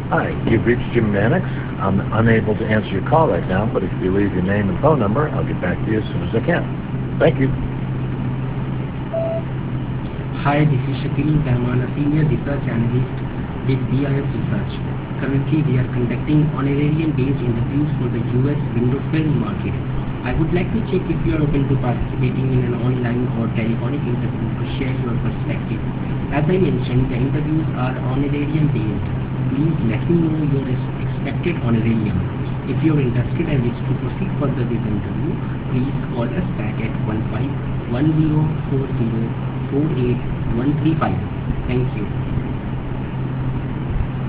Hi, you've reached Jim Mannix. I'm unable to answer your call right now, but if you leave your name and phone number, I'll get back to you as soon as I can. Thank you. Hi, this is Shakil. I'm a senior research analyst with BIS Research. Currently, we are conducting honorarium-based interviews for the US window film market. I would like to check if you are open to participating in an online or telephonic interview to share your perspective. As I mentioned, the interviews are honorarium-based. Please let me know your expected honorarium. If you are interested and wish to proceed further with the interview, please call us back at 151040 48135. Thank you.